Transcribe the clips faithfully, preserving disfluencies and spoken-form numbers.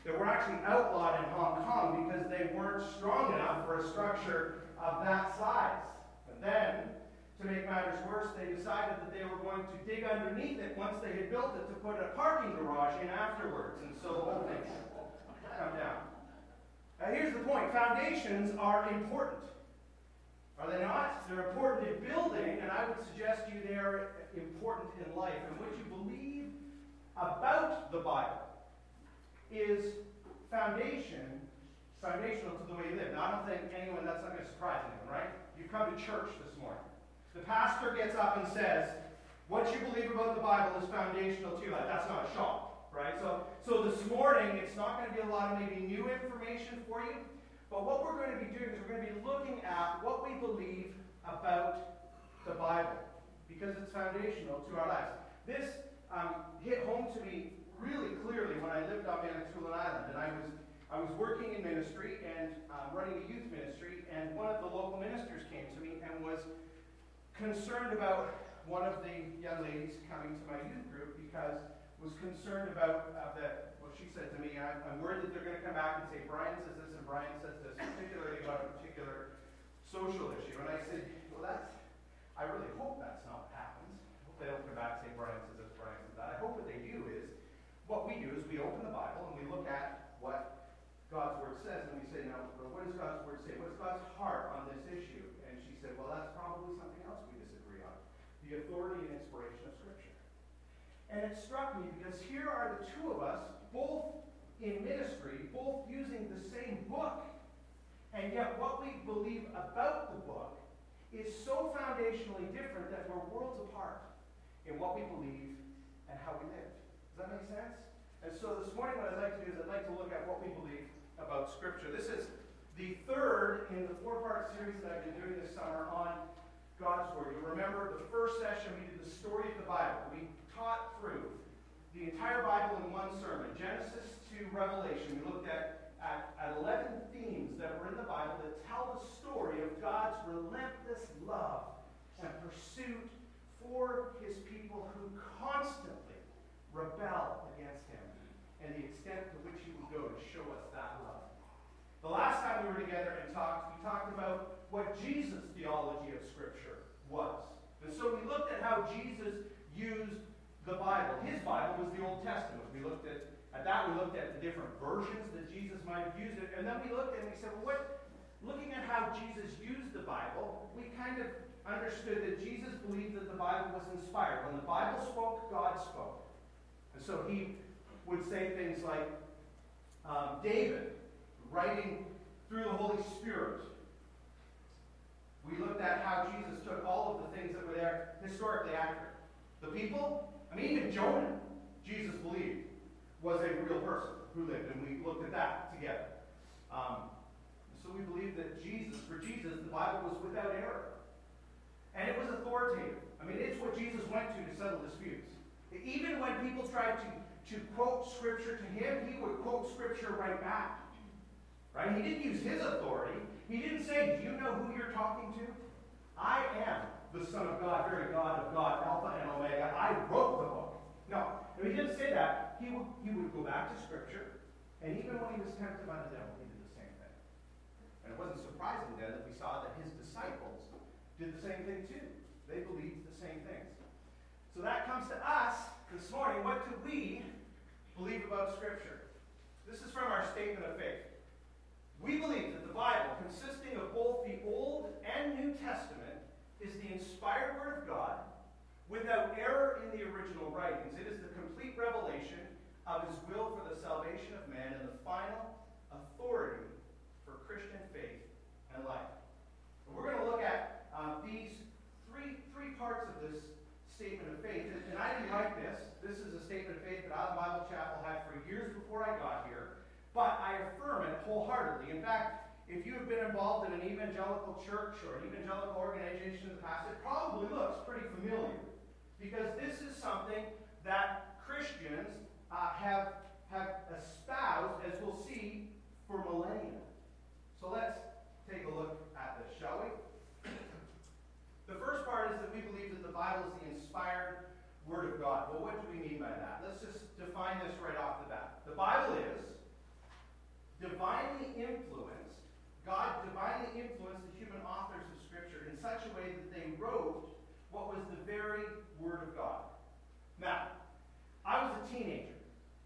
that were actually outlawed in Hong Kong because they weren't strong enough for a structure of that size. And then, to make matters worse, they decided that they were going to dig underneath it once they had built it to put a parking garage in afterwards. And so the whole thing come down. Now here's the point. Foundations are important. Are they not? They're important in building, and I would suggest to you they are important in life. And what you believe about the Bible is foundation, foundational to the way you live. Now I don't think anyone, that's not going to surprise anyone, right? You come to church this morning. The pastor gets up and says, what you believe about the Bible is foundational to your life. That's not a shock, right? So, so this morning, it's not going to be a lot of maybe new information for you, but what we're going to be doing is we're going to be looking at what we believe about the Bible, because it's foundational to our lives. This um, hit home to me really clearly when I lived on Manitoulin Island, and I was I was working in ministry and um, running a youth ministry, and one of the local ministers came to me and was concerned about one of the young ladies coming to my youth group because was concerned about uh, that. Well, she said to me, I'm, I'm worried that they're going to come back and say, Brian says this and Brian says this, particularly about a particular social issue. And I said, well, that's, I really hope that's not what happens. I hope they don't come back and say, Brian says this, Brian says that. I hope what they do is, what we do is we open the Bible and we look at what God's Word says, and we say, now, what does God's Word say? What's God's heart on this issue? And she said, well, that's probably something else we disagree on. The authority and inspiration of Scripture. And it struck me because here are the two of us, both in ministry, both using the same book, and yet what we believe about the book is so foundationally different that we're worlds apart in what we believe and how we live. Does that make sense? And so this morning what I'd like to do is I'd like to look at what we believe about Scripture. This is the third in the four-part series that I've been doing this summer on God's Word. You remember the first session we did the story of the Bible. We taught through the entire Bible in one sermon, Genesis to Revelation. We looked at, at, at eleven themes that were in the Bible that tell the story of God's relentless love and pursuit for His people who constantly rebel against Him, and the extent to which He would go to show us that love. The last time we were together and talked, we talked about what Jesus' theology of Scripture was. And so we looked at how Jesus used the Bible. His Bible was the Old Testament. We looked at, at that, we looked at the different versions that Jesus might have used it, and then we looked and we said, well, what, looking at how Jesus used the Bible, we kind of understood that Jesus believed that the Bible was inspired. When the Bible spoke, God spoke. And so he would say things like, um, David, writing through the Holy Spirit. We looked at how Jesus took all of the things that were there historically accurate. The people, I mean, even Jonah, Jesus believed, was a real person who lived, and we looked at that together. Um, so we believe that Jesus, for Jesus, the Bible was without error. And it was authoritative. I mean, it's what Jesus went to to settle disputes. Even when people tried to, to quote Scripture to him, he would quote Scripture right back. Right? He didn't use his authority. He didn't say, do you know who you're talking to? I am the Son of God, very God of God, Alpha and Omega. I wrote the book. No. If he didn't say that, he would, he would go back to Scripture, and even when he was tempted by the devil, he did the same thing. And it wasn't surprising then that we saw that his disciples did the same thing too. They believed the same things. So that comes to us this morning. What do we believe about Scripture? This is from our statement of faith. We believe that the Bible, consisting of both the Old and New Testament, is the inspired Word of God, without error in the original writings. It is the complete revelation of His will for the salvation of man and the final authority for Christian faith and life. And we're going to look at uh, these three, three parts of this statement of faith. And, and I didn't write this. This is a statement of faith that Island Bible Chapel had for years before I got here. But I affirm it wholeheartedly. In fact, if you have been involved in an evangelical church or an evangelical organization in the past, it probably looks pretty familiar. Because this is something that Christians uh, have, have espoused, as we'll see, for millennia. So let's take a look at this, shall we? The first part is that we believe that the Bible is the inspired Word of God. Well, what do we mean by that? Let's just define this right off the bat. The Bible is divinely influenced, God divinely influenced the human authors of Scripture in such a way that they wrote what was the very Word of God. Now, I was a teenager.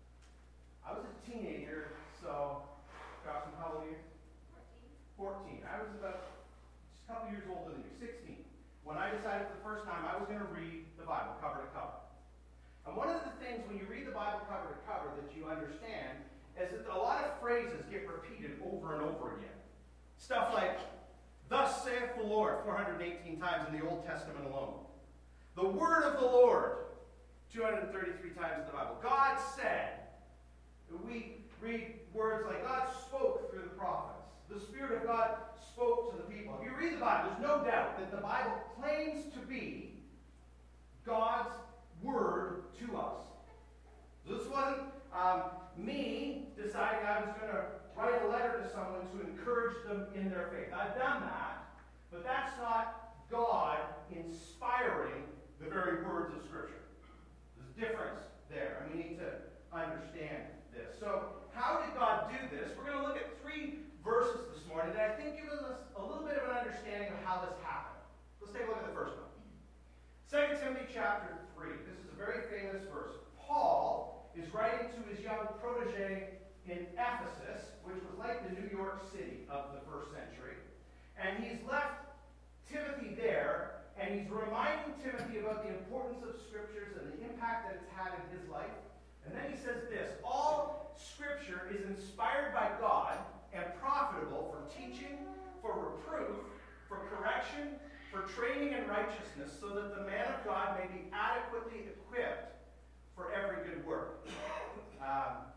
I was a teenager, so, Jocelyn, how old are you? fourteen. I was about just a couple years older than you, sixteen, when I decided for the first time I was going to read the Bible cover to cover. And one of the things when you read the Bible cover to cover that you understand is that a lot of phrases get repeated over and over again. Stuff like, "Thus saith the Lord," four hundred eighteen times in the Old Testament alone. "The word of the Lord," two hundred thirty-three times in the Bible. "God said." We read words like, "God spoke through the prophets." The Spirit of God spoke to the people. If you read the Bible, there's no doubt that the Bible claims to be God's word to us. This wasn't um, me deciding I was going to write a letter to someone to encourage them in their faith. I've done that, but that's not God inspiring the very words of Scripture. There's a difference there, and we need to understand this. So, how did God do this? We're going to look at three verses this morning that I think give us a little bit of an understanding of how this happened. Let's take a look at the first one. Second Timothy chapter three. This is a very famous verse. Paul is writing to his young protege in Ephesus, which was like the New York City of the first century. And he's left Timothy there, and he's reminding Timothy about the importance of Scriptures and the impact that it's had in his life. And then he says this: "All Scripture is inspired by God and profitable for teaching, for reproof, for correction, for training in righteousness, so that the man of God may be adequately equipped for every good work." Um,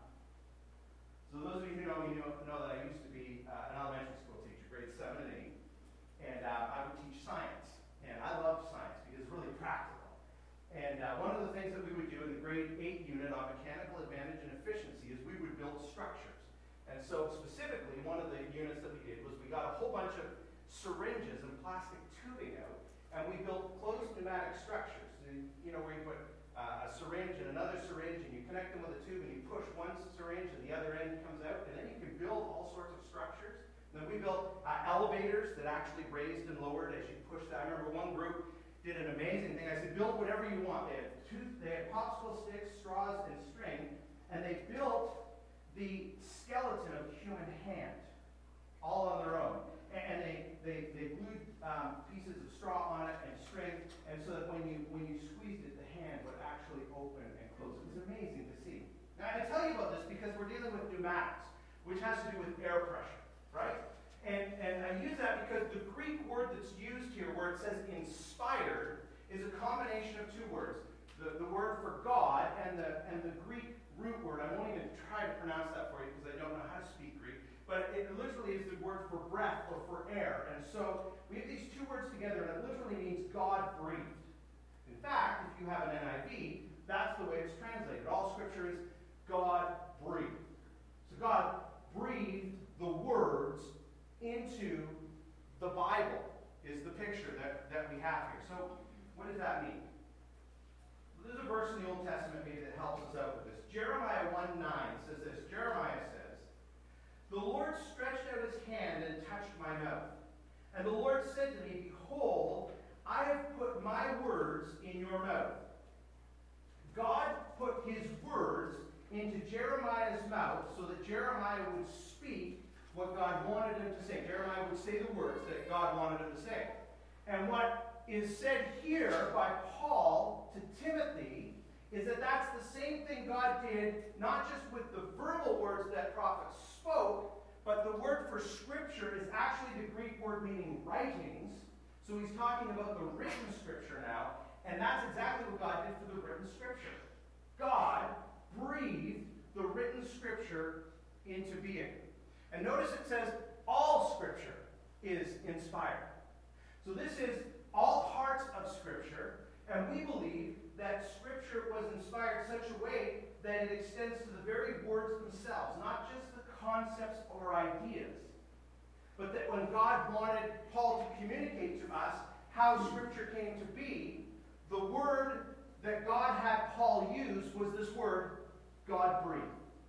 so those of you who know me know, know that I used to be uh, an elementary school teacher, grades seven and eight, and uh, I would teach science. And I loved science because it's really practical. And uh, one of the things that we would do in the grade eight unit on mechanical advantage and efficiency is we would build structures. And so specifically, one of the units that we did was we got a whole bunch of syringes and plastic tubing out, and we built closed pneumatic structures. And, you know, where you put uh, a syringe and another syringe, and you connect them with a tube, and you push one syringe, and the other end comes out, and then you can build all sorts of structures. And then we built uh, elevators that actually raised and lowered as you pushed that. I remember one group did an amazing thing. I said, "Build whatever you want." They had tooth, they had popsicle sticks, straws, and string, and they built the skeleton of a human hand, all on their own. And they they, they glued um, pieces of straw on it and string, and so that when you when you squeezed it, the hand would actually open and close. It was amazing to see. Now, I tell you about this because we're dealing with pneumatics, which has to do with air pressure, right? And, and I use that because the Greek word that's used here, where it says inspired, is a combination of two words. The, the word for God and the, and the Greek root word. I won't even try to pronounce that for you because I don't know how to speak Greek. But it literally is the word for breath or for air. And so we have these two words together, and it literally means God breathed. In fact, if you have an N I V, that's the way it's translated. All Scripture is God breathed. So God breathed the words into the Bible, is the picture that, that we have here. So what does that mean? There's a verse in the Old Testament maybe that helps us out with this. Jeremiah one nine says this. Jeremiah says, "The Lord stretched out his hand and touched my mouth. And the Lord said to me, Behold, I have put my words in your mouth." God put his words into Jeremiah's mouth so that Jeremiah would speak what God wanted him to say. Jeremiah would say the words that God wanted him to say. And what is said here by Paul to Timothy is that that's the same thing God did, not just with the verbal words that prophets spoke, but the word for Scripture is actually the Greek word meaning writings. So he's talking about the written Scripture now, and that's exactly what God did for the written Scripture. God breathed the written Scripture into being. And notice it says all Scripture is inspired. So this is all parts of Scripture, and we believe that Scripture was inspired in such a way that it extends to the very words themselves, not just the concepts or ideas, but that when God wanted Paul to communicate to us how Scripture came to be, the word that God had Paul use was this word, God breathed.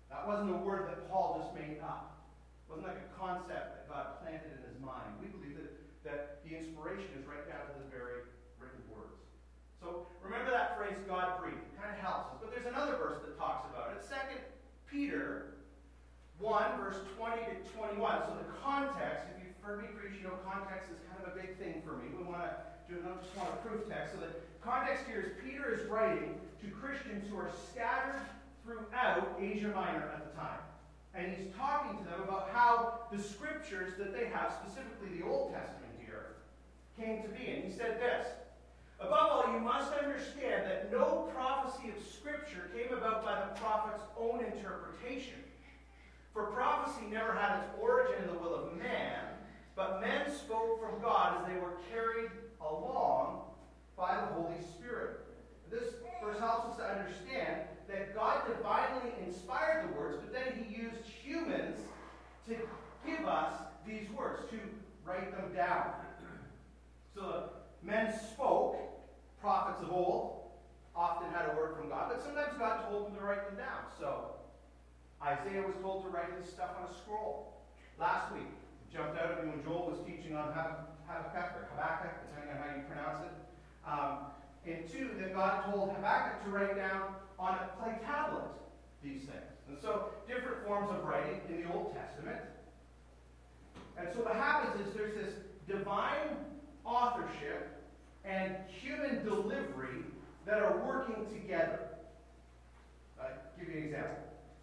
That wasn't a word that Paul just made up. It wasn't like a concept that God planted in his mind. We believe that, that the inspiration is right down to the very written words. So remember that phrase, God breathed. It kind of helps us. But there's another verse that talks about it. Second Peter one, verse twenty to twenty-one. So the context, if you've heard me preach, you know context is kind of a big thing for me. We want to do, not just want a proof text. So the context here is Peter is writing to Christians who are scattered throughout Asia Minor at the time. And he's talking to them about how the scriptures that they have, specifically the Old Testament here, came to be. And he said this, above all, you must understand that no prophecy of Scripture came about by the prophet's own interpretation. For prophecy never had its origin in the will of man, but men spoke from God as they were carried along by the Holy Spirit. This verse helps us to understand that God divinely inspired the words, but then he used humans to give us these words, to write them down. So men spoke, prophets of old often had a word from God, but sometimes God told them to write them down. So Isaiah was told to write his stuff on a scroll. Last week, it jumped out at me when Joel was teaching on Habakkuk, or Habakkuk, depending on how you pronounce it. Um, and two, that God told Habakkuk to write down on a clay tablet these things. And so, different forms of writing in the Old Testament. And so what happens is there's this divine authorship and human delivery that are working together. I'll give you an example.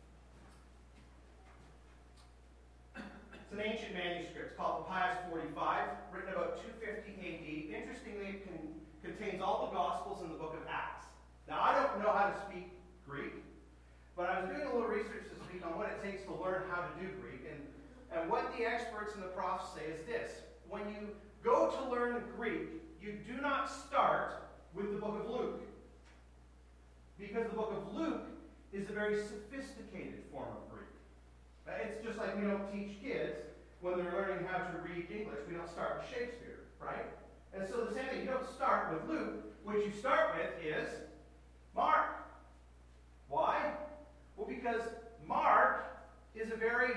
It's an ancient manuscript. It's called the Pius forty-five, written about two fifty A D. Interestingly, it can, contains all the Gospels in the book of Acts. Now, I don't know how to speak Greek, but I was doing a little research this week on what it takes to learn how to do Greek. And, and what the experts and the profs say is this. When you go to learn Greek, you do not start with the book of Luke. Because the book of Luke is a very sophisticated form of Greek. It's just like we don't teach kids when they're learning how to read English. We don't start with Shakespeare, right? And so the same thing, you don't start with Luke. What you start with is Mark. Why? Well, because Mark is a very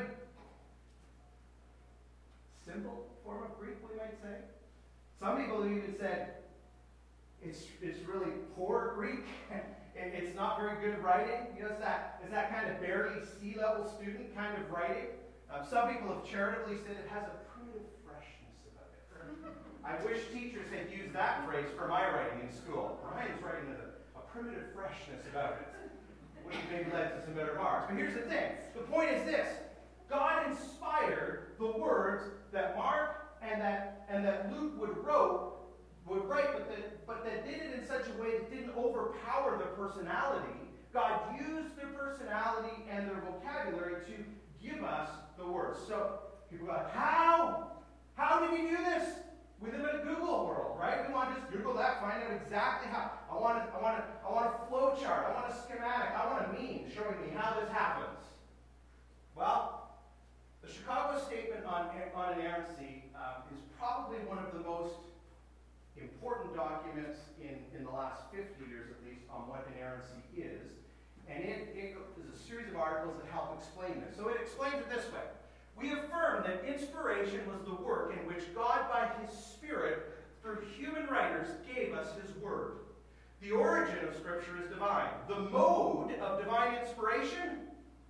simple form of Greek, we might say. Some people even said it's, it's really poor Greek. And it's not very good writing. You know, it's that, it's that kind of barely C-level student kind of writing. Um, some people have charitably said it has a primitive freshness about it. I wish teachers had used that phrase for my writing in school. Ryan's writing has a, a primitive freshness about it, which maybe led to some better marks. But here's the thing. The point is this. God inspired the words that Mark and that, and that Luke would wrote would write, but that, but that did it in such a way that didn't overpower their personality. God used their personality and their vocabulary to give us the words. So people go, how? How did he do this? We live in a Google world, right? We want to just Google that, find out exactly how. I want a, I want a, I want a flow chart. I want a schematic. I want a meme showing me how this happens. Well, the Chicago Statement on, on Inerrancy um, is probably one of the most important documents in, in the last fifty years at least on what inerrancy is. And it, it is a series of articles that help explain this. So it explains it this way. We affirm that inspiration was the work in which God by his Spirit through human writers gave us his word. The origin of Scripture is divine. The mode of divine inspiration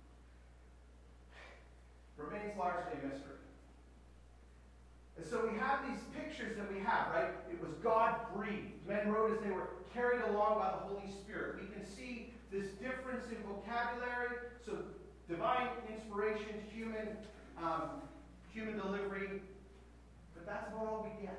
remains largely a mystery. And so we have these pictures that we have, right? It was God-breathed. Men wrote as they were carried along by the Holy Spirit. We can see this difference in vocabulary. So divine inspiration, human, um, human delivery. But that's about all we get.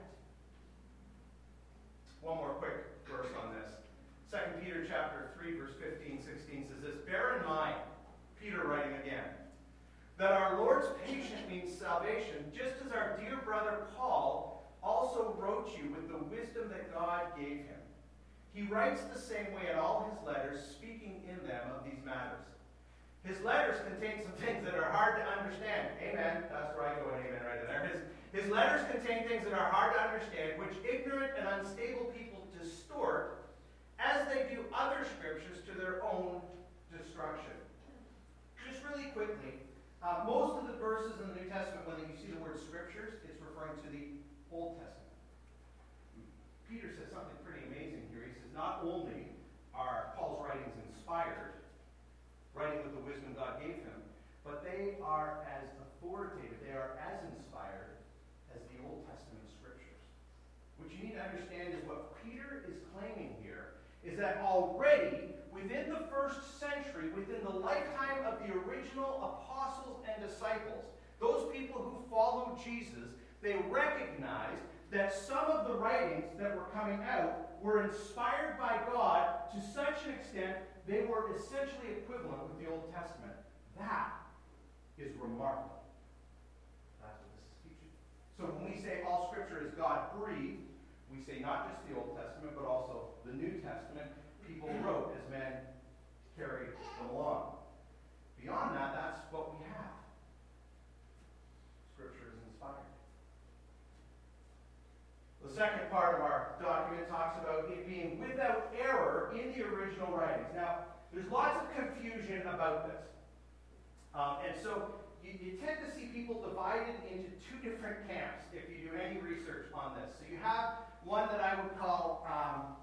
One more quick verse on this. Second Peter chapter three, verse fifteen, sixteen says this. Bear in mind, Peter writing again, that our Lord's patience means salvation, just as our dear brother Paul also wrote you with the wisdom that God gave him. He writes the same way in all his letters, speaking in them of these matters. His letters contain some things that are hard to understand. Amen. That's where I go and amen right there. His, his letters contain things that are hard to understand, which ignorant and unstable people distort, as they do other scriptures to their own destruction. Just just really quickly, uh, most of the verses in the New Testament, when you see the word scriptures, it's referring to the Old Testament. Peter says something pretty amazing here. He says, not only are Paul's writings inspired, writing with the wisdom God gave him, but they are as authoritative, they are as inspired as the Old Testament scriptures. What you need to understand is what Peter is claiming here is that already within the first century, within the lifetime of the original apostles and disciples, those people who followed Jesus, they recognized that some of the writings that were coming out were inspired by God to such an extent they were essentially equivalent with the Old Testament. That is remarkable. That's what this is teaching. So when we say all Scripture is God-breathed, we say not just the Old Testament, but also the New Testament. People wrote as men carried them along. Beyond that, that's what we have. Scripture is inspired. The second part of our document talks about it being without error in the original writings. Now, there's lots of confusion about this. Um, and so you, you tend to see people divided into two different camps if you do any research on this. So you have one that I would call um,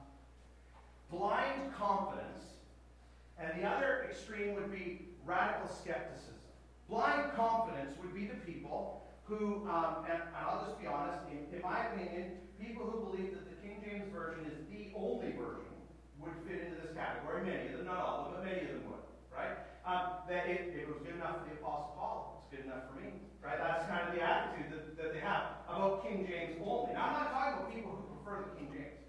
blind confidence, and the other extreme would be radical skepticism. Blind confidence would be the people who, um, and, and I'll just be honest, in, in my opinion, people who believe that the King James Version is the only version would fit into this category. Many of them, not all of them, but many of them would, right? Um, that it, it was good enough for the Apostle Paul, it's good enough for me, right? That's kind of the attitude that, that they have about King James only. Now, I'm not talking about people who prefer the King James.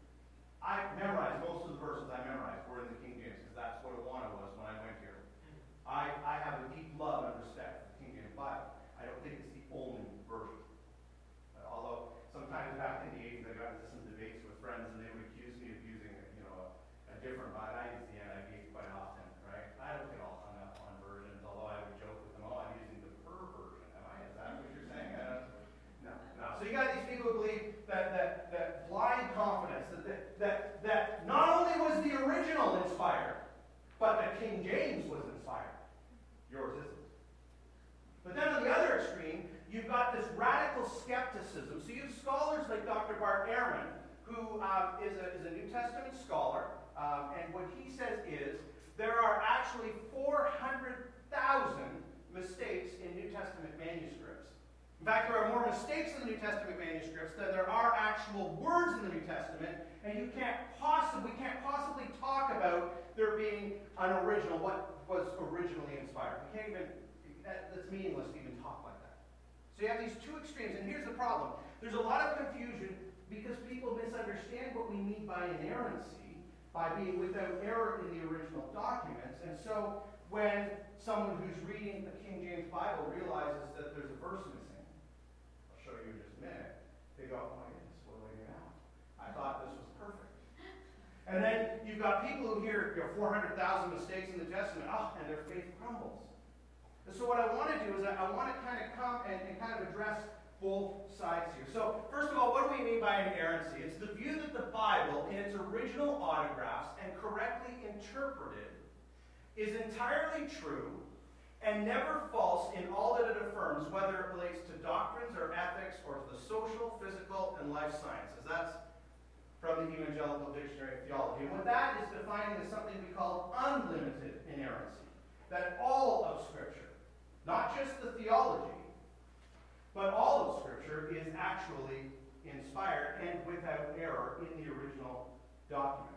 I memorized, most of the verses I memorized were in the King James, because that's what Awana was when I went here. I, I have a deep love and respect for the King James Bible. I don't think it's the only version. Uh, although, sometimes back in the eighties, I got into some debates with friends, and they would accuse me of using, you know, a, a different Bible. I use the N I V quite often, right? I don't get all hung up on versions, although I would joke with them, oh, I'm using the per version. Am I? Is that what you're saying? Uh, no, no. So you got these people who believe that that, that blind confidence, that, that, that, that not only was the original inspired, but that King James was inspired. Yours isn't. But then on the other extreme, you've got this radical skepticism. So you have scholars like Doctor Bart Ehrman, who um, is, a, is a New Testament scholar, um, and what he says is there are actually four hundred thousand mistakes in New Testament manuscripts. In fact, there are more mistakes in the New Testament manuscripts than there are actual words in the New Testament, and you can't possibly, we can't possibly talk about there being an original, what was originally inspired. We can't even, that, that's meaningless to even talk like that. So you have these two extremes, and here's the problem. There's a lot of confusion because people misunderstand what we mean by inerrancy, by being without error in the original documents, and so when someone who's reading the King James Bible realizes that there's a verse missing, I'll show you in just a minute, they go, oh my goodness, what do I do now? I thought this was perfect. And then you've got people who hear, you know, four hundred thousand mistakes in the Testament, oh, and their faith crumbles. And so what I want to do is I, I want to kind of come and, and kind of address both sides here. So first of all, what do we mean by inerrancy? It's the view that the Bible, in its original autographs and correctly interpreted, is entirely true and never false in all that it affirms, whether it relates to doctrines or ethics or to the social, physical, and life sciences. That's from the Evangelical Dictionary of Theology. And what that is defining is something we call unlimited inerrancy. That all of Scripture, not just the theology, but all of Scripture is actually inspired and without error in the original documents.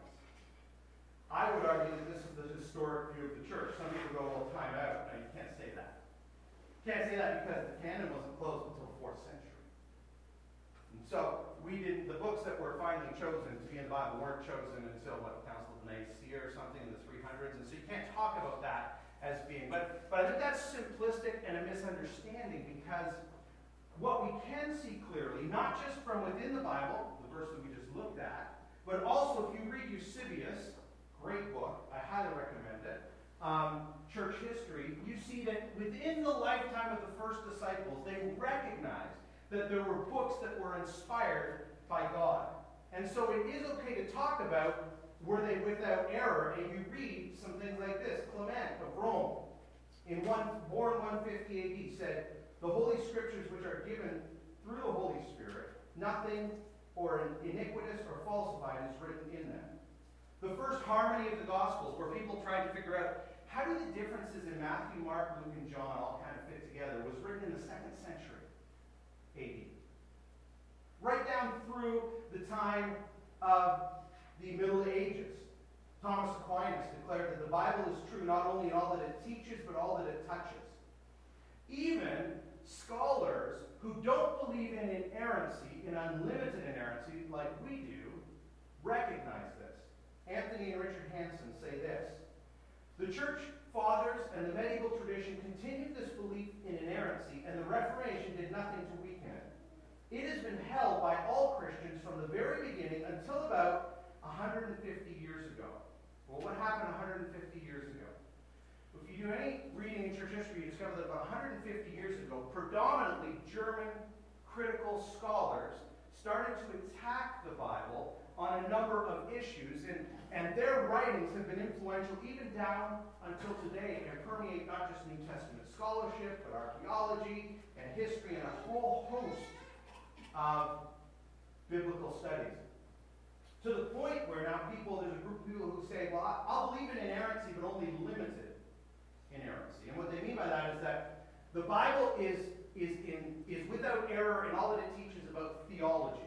I would argue that this is the historic view of the church. Some people go, well, time out. No, you can't say that. You can't say that because the canon wasn't closed until the fourth century. And so we didn't, the books that were finally chosen to be in the Bible weren't chosen until, what, the Council of Nicaea or something in the three hundreds. And so you can't talk about that as being, but, but I think that's simplistic and a misunderstanding, because what we can see clearly, not just from within the Bible, the verse that we just looked at, but also if you read Eusebius, great book, I highly recommend it, um, church history, you see that within the lifetime of the first disciples, they recognized that there were books that were inspired by God. And so it is okay to talk about, were they without error? And you read some things like this. Clement of Rome, in one, born one fifty A D, said, "The Holy Scriptures which are given through the Holy Spirit, nothing or iniquitous or falsified is written in them." The first harmony of the Gospels, where people tried to figure out how do the differences in Matthew, Mark, Luke, and John all kind of fit together, was written in the second century A D. Right down through the time of the Middle Ages. Thomas Aquinas declared that the Bible is true not only in all that it teaches, but all that it touches. Even scholars who don't believe in inerrancy, in unlimited inerrancy like we do, recognize this. Anthony and Richard Hansen say this: "The Church Fathers and the medieval tradition continued this belief in inerrancy, and the Reformation did nothing to weaken it. It has been held by all Christians from the very beginning until about one hundred fifty years ago." Well, what happened one hundred fifty years ago? If you do any reading in church history, you discover that about one hundred fifty years ago, predominantly German critical scholars started to attack the Bible on a number of issues, and, and their writings have been influential even down until today and permeate not just New Testament scholarship, but archaeology and history and a whole host of biblical studies. To the point where now people, there's a group of people who say, well, I- I'll believe in inerrancy, but only limited inerrancy. And what they mean by that is that the Bible is, is, in, is without error in all that it teaches about theology.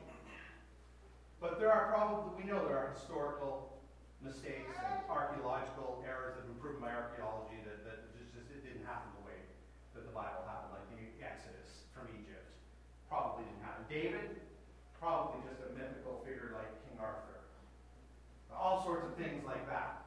But there are probably, we know there are historical mistakes and archaeological errors that have been proven by archaeology that, that just, just it didn't happen the way that the Bible happened, like the Exodus from Egypt. Probably didn't happen. David, probably just a mythical figure like King Arthur. All sorts of things like that.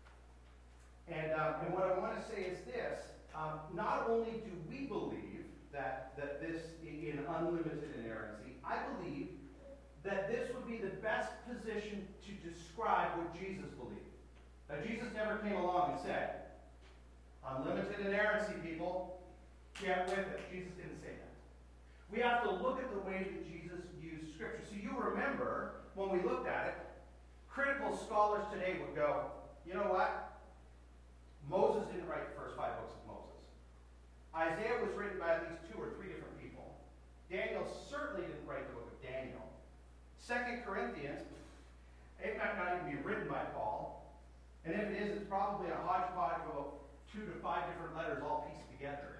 And, um, and what I want to say is this. Um, not only do we believe that, that this, in unlimited inerrancy, I believe that this would be the best position to describe what Jesus believed. Now, Jesus never came along and said, unlimited inerrancy, people, get with it. Jesus didn't say that. We have to look at the way that Jesus used Scripture. So you remember, when we looked at it, critical scholars today would go, you know what? Moses didn't write the first five books of Moses. Isaiah was written by at least two or three different people. Daniel certainly didn't write the book of Daniel. Second Corinthians, it might not even be written by Paul. And if it is, it's probably a hodgepodge of about two to five different letters all pieced together.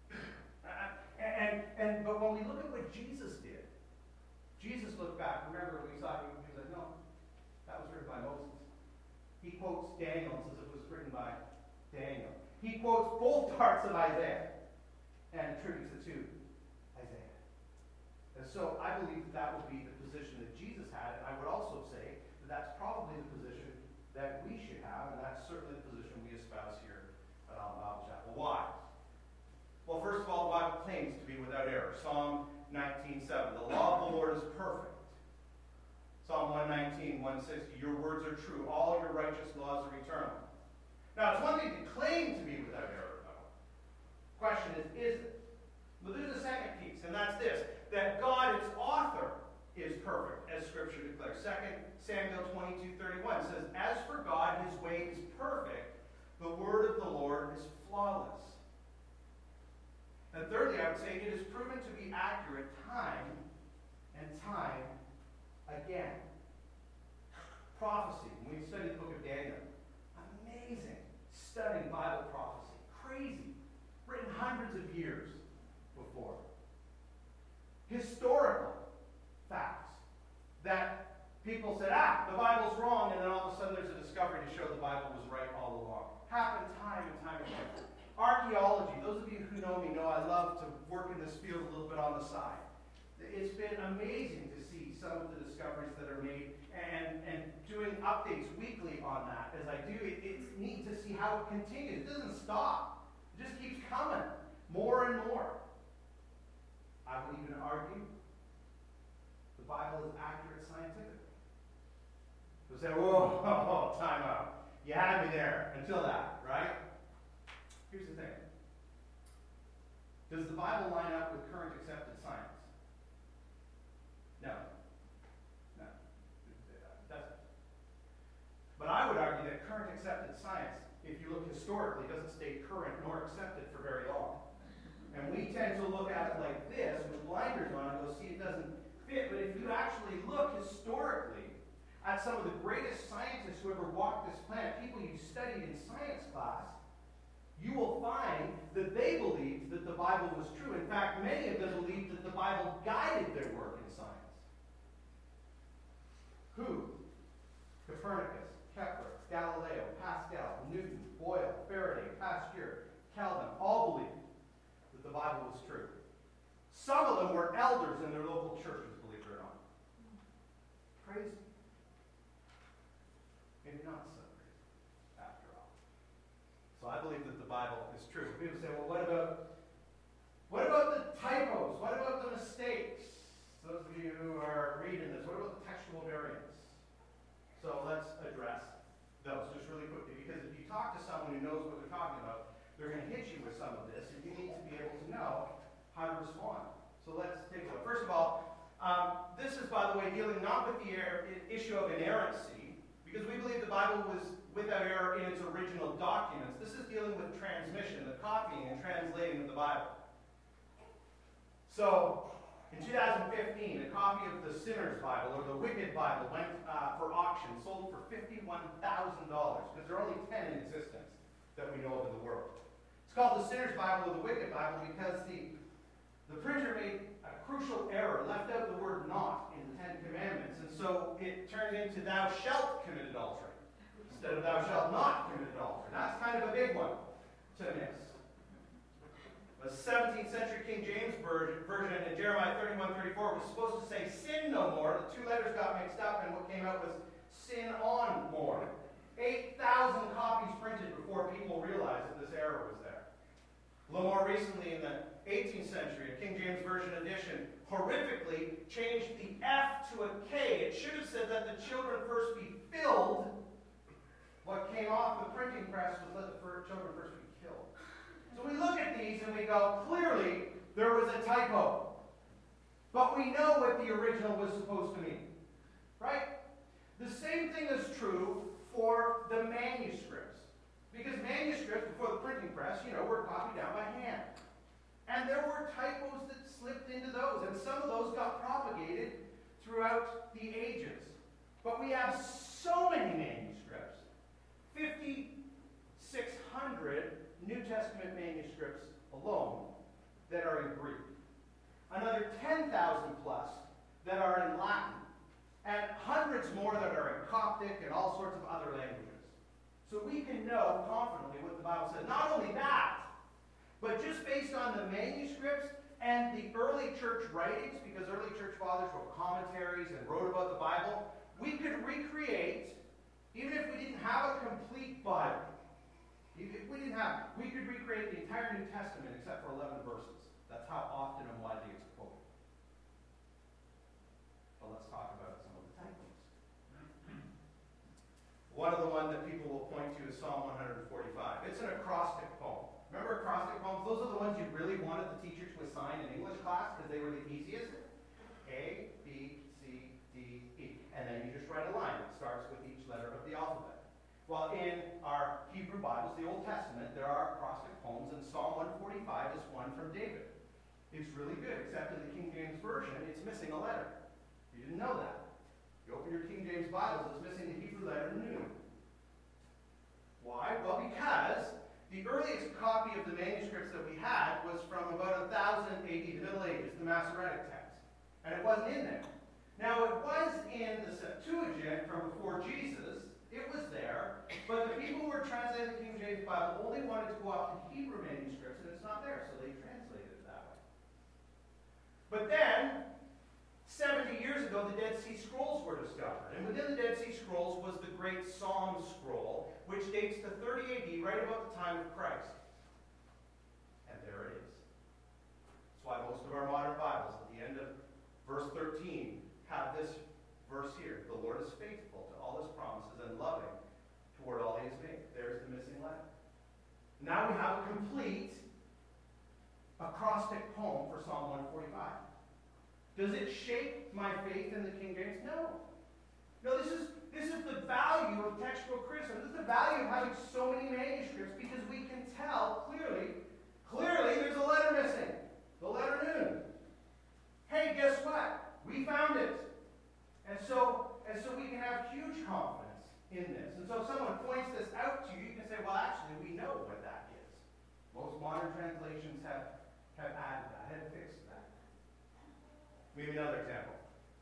and, and, and But when we look at what Jesus did, Jesus looked back. Remember, we saw him, he was like, no, that was written by Moses. He quotes Daniel and says it was written by Daniel. He quotes both parts of Isaiah and attributes it to Isaiah. And so I believe that, that would be the position that Jesus had, and I would also say that that's probably the position that we should have, and that's certainly the position we espouse here at Allen Bible Chapel. Why? Well, first of all, the Bible claims to be without error. Psalm nineteen seven, the law of the Lord is perfect. Psalm one nineteen, one sixty, your words are true. All your righteous laws are eternal. Now, it's one thing to claim to be without error, though. Question is, is it? Well, there's a second piece, and that's this, that God, its author, is perfect, as Scripture declares. Second Samuel twenty-two thirty-one says, as for God, his way is perfect. The word of the Lord is flawless. And thirdly, I would say it is proven to be accurate time and time again. Prophecy. When we study the book of Daniel, amazing, stunning Bible prophecy. Crazy. Written hundreds of years before. Historical facts that people said, ah, the Bible's wrong, and then all of a sudden there's a discovery to show the Bible was right all along. Happened time and time again. Archaeology. Those of you who know me know I love to work in this field a little bit on the side. It's been amazing to see some of the discoveries that are made, and, and doing updates weekly on that. As I do, it, it's neat to see how it continues. It doesn't stop. It just keeps coming. More and more. I would even argue the Bible is accurate scientifically. You'll say, whoa, whoa, time out. You had me there until that, right? Here's the thing. Does the Bible line up with current accepted science? No. No. It doesn't. But I would argue that current accepted science if you look historically, doesn't stay current nor accepted for very long. And we tend to look at it like this, with blinders on, and go, see, it doesn't fit. But if you actually look historically at some of the greatest scientists who ever walked this planet, people you studied in science class, you will find that they believed that the Bible was true. In fact, many of them believed that the Bible guided their work in science. Who? Copernicus, Kepler, Galileo, Pascal, Newton, Boyle, Faraday, Pasteur, Calvin, all believed that the Bible was true. Some of them were elders in their local churches, believe it or not. Crazy. Maybe not so crazy, after all. So I believe that the Bible is true. People say, well, what about what about the typos? What about the mistakes? Those of you who are reading this, what about the textual variants? So let's address those just really quickly, because if you talk to someone who knows what they're talking about, they're going to hit you with some of this, and you need to be able to know how to respond. So let's take a look. First of all, um, this is, by the way, dealing not with the er- issue of inerrancy, because we believe the Bible was without error in its original documents. This is dealing with transmission, the copying and translating of the Bible. So, in two thousand fifteen, a copy of the Sinner's Bible, or the Wicked Bible, went uh, for auction, sold for fifty-one thousand dollars, because there are only ten in existence that we know of in the world. It's called the Sinner's Bible or the Wicked Bible because the, the printer made a crucial error, left out the word not in the Ten Commandments, and so it turned into thou shalt commit adultery instead of thou shalt not commit adultery. That's kind of a big one to miss. The seventeenth century King James version, version in Jeremiah thirty-one thirty-four was supposed to say sin no more. The two letters got mixed up, and what came out was sin on more. eight thousand copies printed before people realized that this error was there. A little more recently, in the eighteenth century, a King James Version edition horrifically changed the F to a K. It should have said that the children first be filled. What came off the printing press was let the children first be killed. So we look at these and we go, clearly there was a typo. But we know what the original was supposed to mean. Right? The same thing is true for the manuscripts. Because manuscripts before the printing press, you know, were copied down by hand. And there were typos that slipped into those. And some of those got propagated throughout the ages. But we have so many manuscripts. fifty-six hundred New Testament manuscripts alone that are in Greek. Another ten thousand plus that are in Latin. And hundreds more that are in Coptic and all sorts of other languages. So we can know confidently what the Bible says. Not only that, but just based on the manuscripts and the early church writings, because early church fathers wrote commentaries and wrote about the Bible, we could recreate, even if we didn't have a complete Bible, if we didn't have, we could recreate the entire New Testament except for eleven verses. That's how often and widely it's quoted. But let's talk about some of the typos. One of the ones that people will point to is Psalm one forty-five. It's an acrostic poem. Remember acrostic poems? Those are the ones you really wanted the teacher to assign in English class because they were the easiest. A, B, C, D, E. And then you just write a line that starts with each letter of the alphabet. Well, in our Hebrew Bibles, the Old Testament, there are acrostic poems, and Psalm one forty-five is one from David. It's really good, except in the King James Version, it's missing a letter. You didn't know that. You open your King James Bibles, it's missing the Hebrew letter nun. Why? Well, because the earliest copy of the manuscripts that we had was from about one thousand A D, the Middle Ages, the Masoretic text. And it wasn't in there. Now, it was in the Septuagint from before Jesus. It was there. But the people who were translating the King James Bible only wanted to go off the Hebrew manuscripts, and it's not there, so they translated it that way. But then, seventy years ago, the Dead Sea Scrolls were discovered. And within the Dead Sea Scrolls was the Great Psalm Scroll, which dates to thirty A D, right about the time of Christ. And there it is. That's why most of our modern Bibles, at the end of verse thirteen, have this verse here. The Lord is faithful to all his promises and loving toward all he has made. There's the missing letter. Now we have a complete acrostic poem for Psalm one forty-five. Does it shake my faith in the King James? No. No, this is this is the value of textual criticism. This is the value of having so many manuscripts. tell clearly, clearly there's a letter missing. The letter nun. Hey, guess what? We found it. And so, and so we can have huge confidence in this. And so if someone points this out to you, you can say, well, actually, we know what that is. Most modern translations have, have added that, have fixed that. Maybe another example.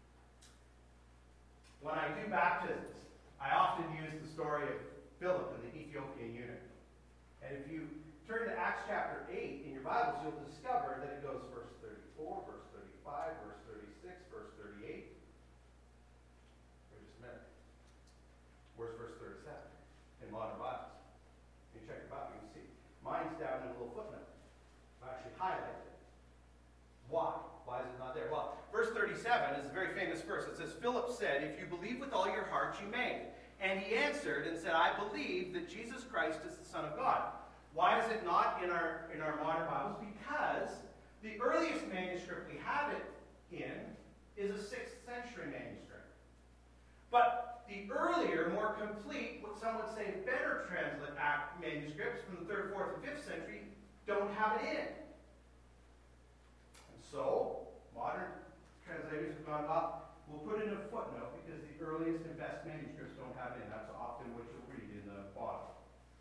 When I do baptisms, I often use the story of Philip and the Ethiopian eunuch. And if you turn to Acts chapter eight in your Bibles, you'll discover that it goes verse thirty-four, verse thirty-five, verse thirty-six, verse thirty-eight. Wait just a minute. Where's verse thirty-seven in modern Bibles? You check your Bible, you can see. Mine's down in a little footnote. I've actually highlighted it. Why? Why is it not there? Well, verse thirty-seven is a very famous verse. It says, Philip said, if you believe with all your heart, you may. And he answered and said, I believe that Jesus Christ is the Son of God. Why is it not in our, in our modern Bibles? Because the earliest manuscript we have it in is a sixth century manuscript. But the earlier, more complete, what some would say better translate manuscripts from the third, fourth, and fifth century don't have it in. And so, modern translators have gone up. We'll put in a footnote because the earliest and best manuscripts don't have it in. That's often what you'll read in the bottom.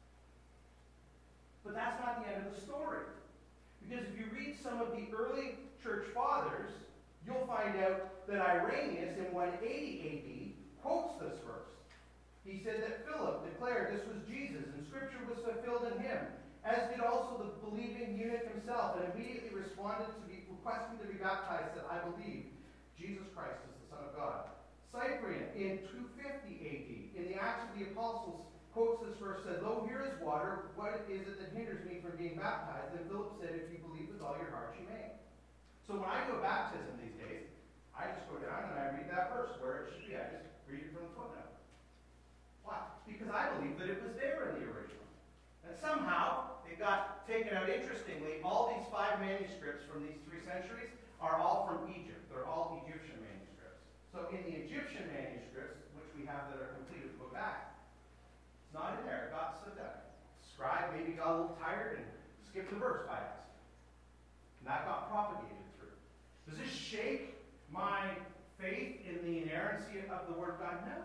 But that's not the end of the story. Because if you read some of the early church fathers, you'll find out that Irenaeus in one eighty A D quotes this verse. He said that Philip declared this was Jesus, and Scripture was fulfilled in him, as did also the believing eunuch himself, and immediately responded to be requesting to be baptized, said, I believe Jesus Christ is the Son of God. Cyprian in two fifty A D, in the Acts of the Apostles, quotes this verse, said, Lo, here is water, what is it that hinders me from being baptized? And Philip said, if you believe with all your heart, you may. So when I do a baptism these days, I just go down and I read that verse where it should be. I just read it from the footnote. Why? Because I believe that it was there in the original. And somehow it got taken out. Interestingly, all these five manuscripts from these three centuries are all from Egypt. They're all Egyptian manuscripts. So in the Egyptian manuscripts, which we have that are completed, go back, it's not in there. It got slipped out. Scribe maybe got a little tired and skipped the verse by accident. And that got propagated through. Does this shake my faith in the inerrancy of the Word of God? No.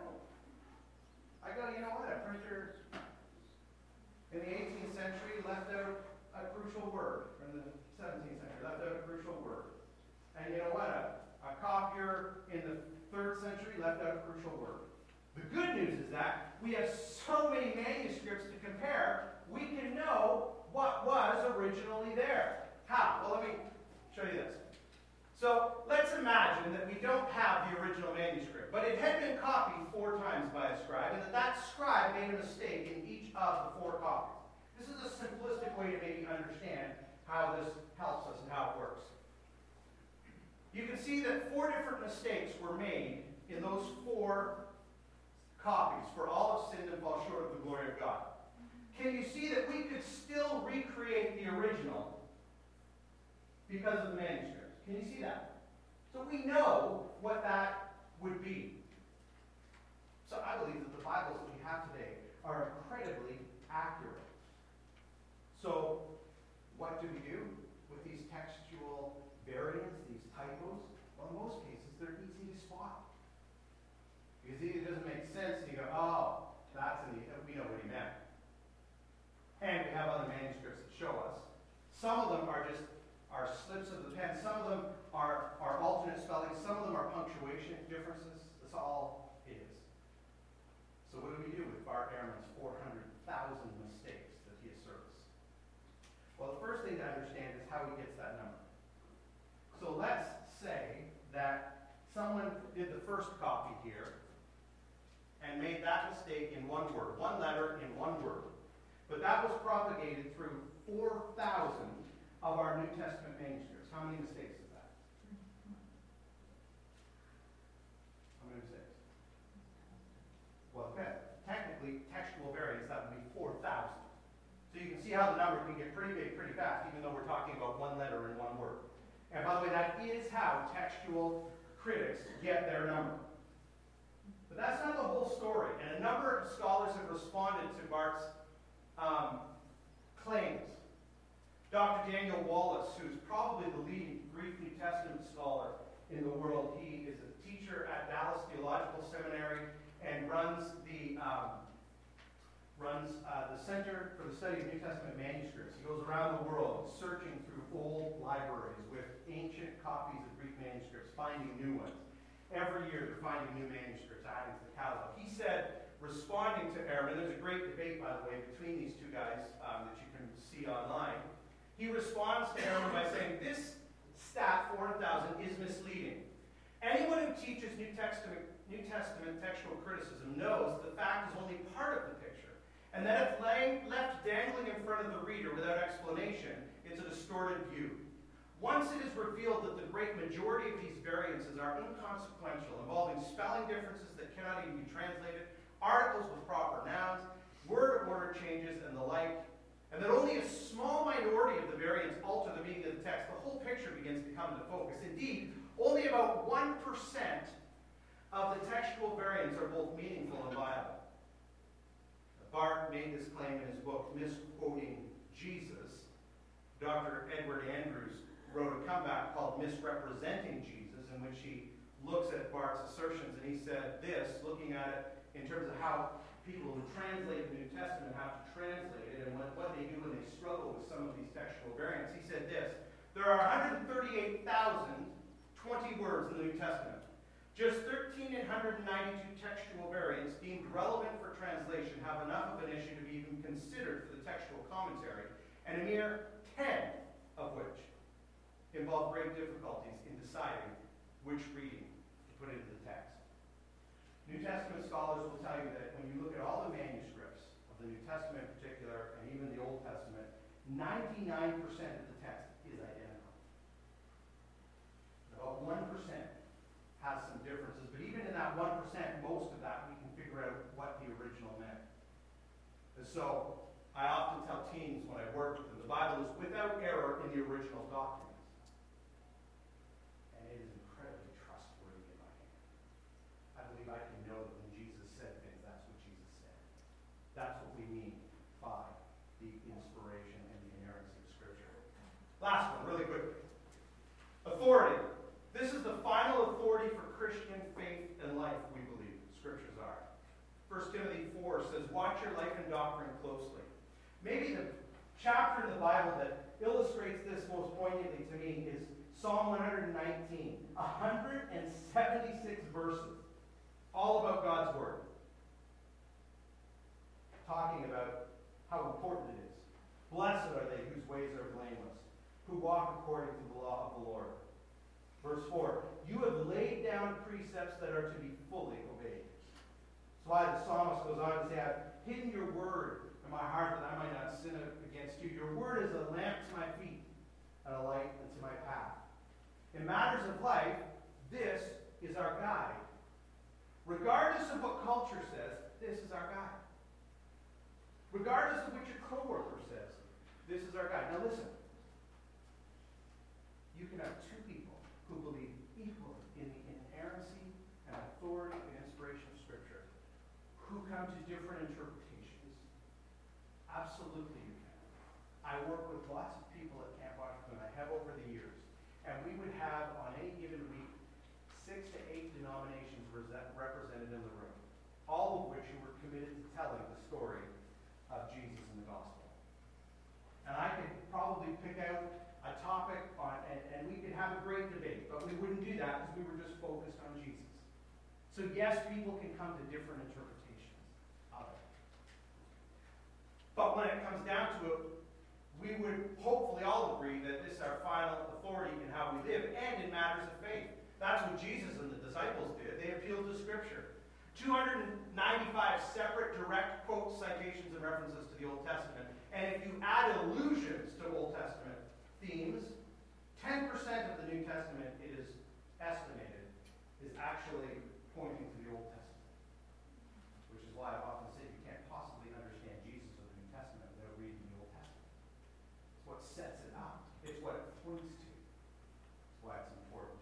I go, you know what? A printer in the eighteenth century left out a crucial word. Or in the seventeenth century left out a crucial word. And you know what? A, a copier in the third century left out a crucial word. The good news is that we have so many manuscripts to compare, we can know what was originally there. How? Well, let me show you this. So let's imagine that we don't have the original manuscript, but it had been copied four times by a scribe, and that that scribe made a mistake in each of the four copies. This is a simplistic way to maybe understand how this helps us and how it works. You can see that four different mistakes were made in those four copies, for all have sinned and fall short of the glory of God. Can you see that we could still recreate the original because of the manuscripts? Can you see that? So we know what that would be. So I believe that the Bibles that we have today are incredibly accurate. So what do we do with these textual variants, these typos? Well, in most cases, they're easy to spot. Because it doesn't make sense, and you go, oh, that's in the, we know what he meant. And we have other manuscripts that show us. Some of them are just are slips of the pen. Some of them are, are alternate spellings. Some of them are punctuation differences. That's all it is. So what do we do with Bart Ehrman's four hundred thousand mistakes that he asserts? Well, the first thing to understand is how he gets that number. So let's say that someone did the first copy here and made that mistake in one word, one letter in one word. But that was propagated through four thousand of our New Testament manuscripts. How many mistakes is that? How many mistakes? Well, okay. Technically, textual variants, that would be four thousand. So you can see how the number can get pretty big pretty fast, even though we're talking about one letter in one word. And by the way, that is how textual critics get their number. But that's not the whole story. And a number of scholars have responded to Bart's um, claims. in the world. He is a teacher at Dallas Theological Seminary and runs the um, runs uh, the Center for the Study of New Testament Manuscripts. He goes around the world searching through old libraries with ancient copies of Greek manuscripts, finding new ones. Every year they're finding new manuscripts, adding to the catalog. He said, responding to Ehrman, there's a great debate, by the way, between these two guys um, that you can see online. He responds to Ehrman by saying, this stat, four hundred thousand, is misleading. Anyone who teaches New Testament, New Testament textual criticism knows the fact is only part of the picture, and that if left dangling in front of the reader without explanation, it's a distorted view. Once it is revealed that the great majority of these variances are inconsequential, involving spelling differences that cannot even be translated, articles with proper nouns, word order changes, and the like, and that only a small minority of the variants alter the meaning of the text, the whole picture begins to come into focus. Indeed, only about one percent of the textual variants are both meaningful and viable. Barth made this claim in his book, Misquoting Jesus. Doctor Edward Andrews wrote a comeback called Misrepresenting Jesus, in which he looks at Barth's assertions, and he said this, looking at it in terms of how people who translate the New Testament have to translate it, and what, what they do when they struggle with some of these textual variants. He said this, there are one hundred thirty-eight thousand twenty words in the New Testament. Just one thousand three hundred ninety-two textual variants deemed relevant for translation have enough of an issue to be even considered for the textual commentary, and a mere ten of which involve great difficulties in deciding which reading to put into the text. New Testament scholars will tell you that when you look at all the manuscripts of the New Testament in particular, and even the Old Testament, ninety-nine percent of the text is identical. About one percent has some differences, but even in that one percent, most of that we can figure out what the original meant. And so, I often tell teens when I work with them, the Bible is without error in the original documents. And it is incredibly trustworthy in my hand. I believe I can know that when Jesus said things, that's what Jesus said. That's what we mean by the inspiration and the inerrancy of Scripture. Last one, really quickly. Authority. This is the final authority for Christian faith and life, we believe, Scriptures are. First Timothy four says, watch your life and doctrine closely. Maybe the chapter in the Bible that illustrates this most poignantly to me is Psalm one hundred nineteen. one hundred seventy-six verses, all about God's Word. Talking about how important it is. Blessed are they whose ways are blameless, who walk according to the law of the Lord. Verse four, you have laid down precepts that are to be fully obeyed. That's why the psalmist goes on to say, I've hidden your word in my heart that I might not sin against you. Your word is a lamp to my feet and a light unto my path. In matters of life, this is our guide. Regardless of what culture says, this is our guide. Regardless of what your coworker says, this is our guide. Now listen, you can have two people who believe equally in the inerrancy and authority and inspiration of Scripture, who come to different interpretations. Absolutely you can. I work with lots of people at Camp Washington, I have over the years, and we would have on any given week six to eight denominations represented in the room, all of which were committed to telling the story of Jesus in the gospel. And I could probably pick out a topic on, and, and we could have a great debate, but we wouldn't do that because we were just focused on Jesus. So yes, people can come to different interpretations of it. But when it comes down to it, we would hopefully all agree that this is our final authority in how we live and in matters of faith. That's what Jesus and the disciples did. They appealed to Scripture. two hundred ninety-five separate direct quote citations and references to the Old Testament. And if you add allusions to Old Testament themes, ten percent of the New Testament, it is estimated, is actually pointing to the Old Testament. Which is why I've often said you can't possibly understand Jesus or the New Testament without reading the Old Testament. It's what sets it up. It's what it points to. It's why it's important.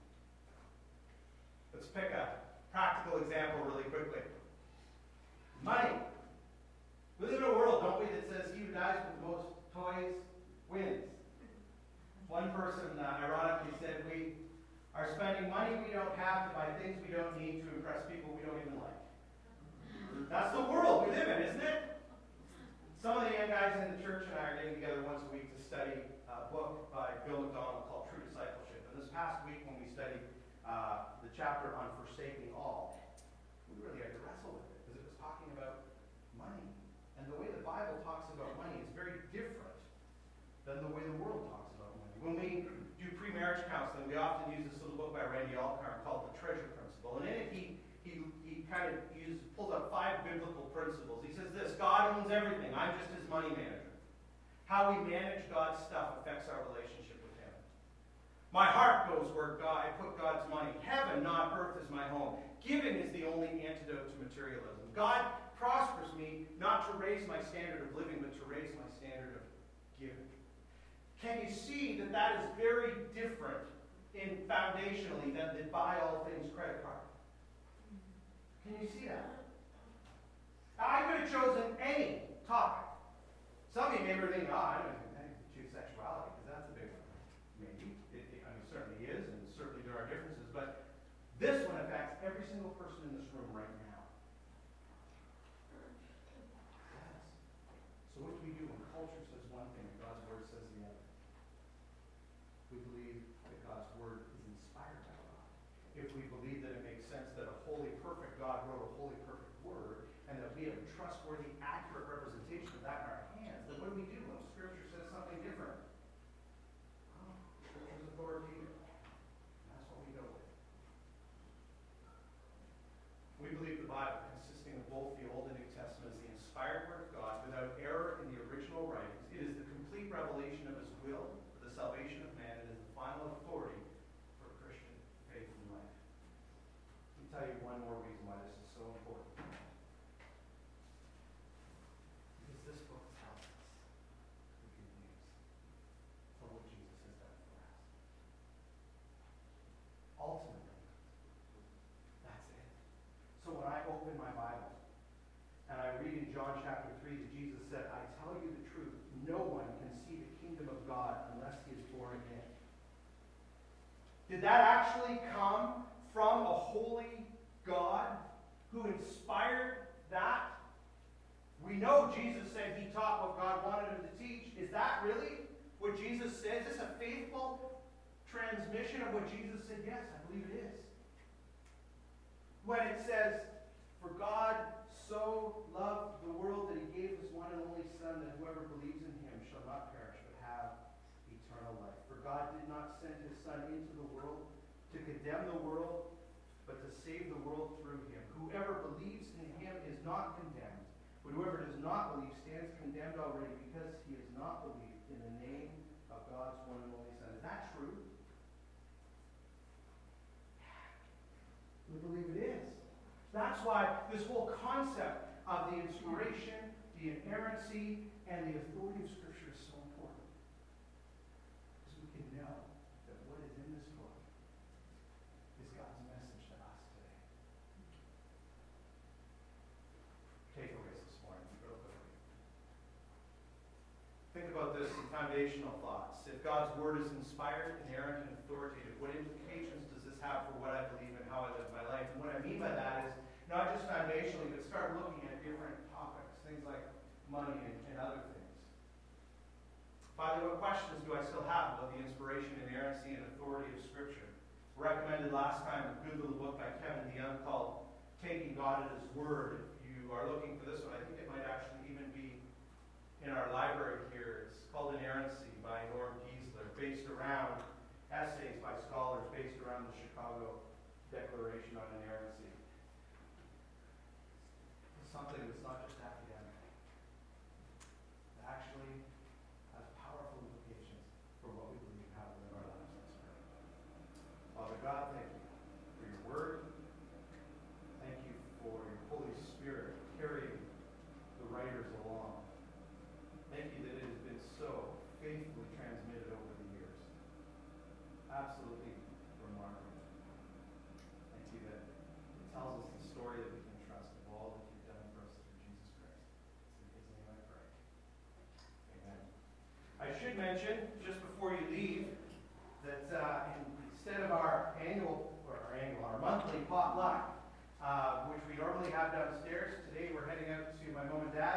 Let's pick a practical example really quickly. Money. We live in a world, don't we, that says he who dies with the most toys wins. One person, uh, ironically, said we are spending money we don't have to buy things we don't need to impress people we don't even like. That's the world we live in, isn't it? Some of the young guys in the church and I are getting together once a week to study a book by Bill McDonald called True Discipleship. And this past week when we studied uh, the chapter on forsaking all, we really had to wrestle with it because it was talking about money. And the way the Bible talks about money is very different than the way the world talks about money. When we do pre-marriage counseling, we often use this little book by Randy Alcorn called The Treasure Principle. And in it, he, he, he kind of uses, pulls up five biblical principles. He says this: God owns everything. I'm just his money manager. How we manage God's stuff affects our relationship with him. My heart goes where God, I put God's money. Heaven, not earth, is my home. Giving is the only antidote to materialism. God prospers me not to raise my standard of living, but to raise my standard of giving. Can you see that that is very different in foundationally than the buy all things credit card? Can you see that? I could have chosen any topic. Some of you may be thinking, oh, I don't even choose sexuality, because that's a big one. Maybe. It, it, I mean, it certainly is, and certainly there are differences, but this one affects every single person in this room right now. Yes. So what do we do when culture says one thing and God's word says the other? We believe that God's word is inspired by God. If we believe that it makes sense that a holy, perfect God wrote a holy, perfect word, and that we have a trustworthy, accurate representation of that in our hands, then what do we do when Scripture says something different? Oh, Scripture's authoritative. And that's what we go with. We believe the Bible, consisting of both the Old and New Testament, is the inspired word of God without error in the original writings. It is the complete revelation of his will for the salvation of man. It is the final authority for Christian faith and life. Let me tell you one more reason why this is so important. Because this book tells us the good news of what Jesus has done for us. Ultimately, that's it. So when I open my Bible and I read in John chapter three that Jesus said, I tell you the truth, no one can see the kingdom of God unless he is born again. Did that actually come from a holy God who inspired that? We know Jesus said he taught what God wanted him to teach. Is that really what Jesus said? Is this a faithful transmission of what Jesus said? Yes, I believe it is. When it says, for God so loved the world that he gave his one and only Son, that whoever believes in him shall not perish but have eternal life. For God did not send his Son into the world to condemn the world, but to save the world through him. Whoever believes in him is not condemned, but whoever does not believe stands condemned already, because he has not believed in the name of God's one and only Son. Is that true? We believe it is. That's why this whole concept of the inspiration, the inerrancy, and the authority of Scripture is so important. Because we can know that what is in this book is God's message to us today. Takeaways this morning, real quickly. Think about this in foundational thoughts. If God's word is inspired, inerrant, and authoritative, what implications does this have for what I believe and how I live my life? And what I mean by that is not just foundationally, but start looking at different topics, things like money and, and other things. Father, what questions do I still have about the inspiration, inerrancy, and authority of Scripture? Recommended last time a good little book by Kevin DeYoung called Taking God at His Word. If you are looking for this one, I think it might actually even be in our library here. It's called Inerrancy by Norm Geisler, based around essays by scholars based around the Chicago Declaration on Inerrancy. It's something that's not just academic. It actually has powerful implications for what we believe and how we live our lives on this earth. Father God, thank you for your word. Thank you for your Holy Spirit carrying the writers along. Thank you that it has been so faithfully transmitted over the years. Absolutely remarkable. Thank you that it tells us the story that we can trust of all that you've done for us through Jesus Christ. It's in his name I pray. Amen. I should mention, just before you leave, that uh, in instead of our annual, or our annual, our monthly potluck, uh, which we normally have downstairs, today we're heading out to my mom and dad